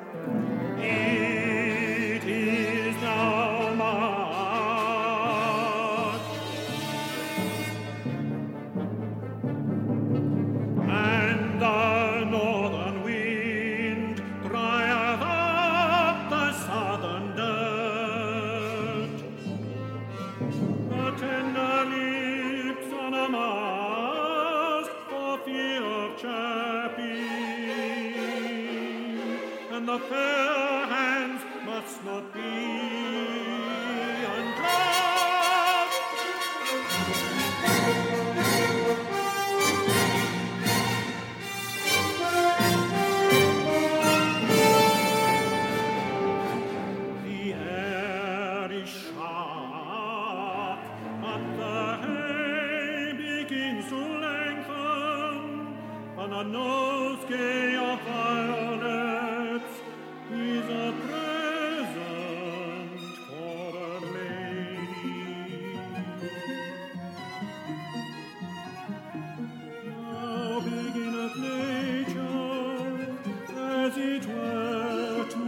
It is now March, and the northern wind drieth up the southern dirt. The tender lips unmasked for fear of chapping, and the fair hands must not be unclasped. The air is sharp, but the hay begins to lengthen, and a nosegay of violets is a present for a lady. Now beginneth nature, as it were, to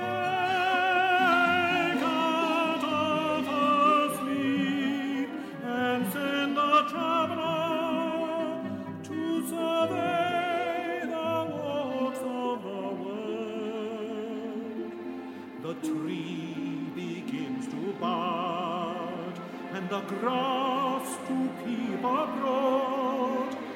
wake out of her sleep, and send the traveler to survey the walks of the world. The tree begins to bud, and the grass to peep abroad,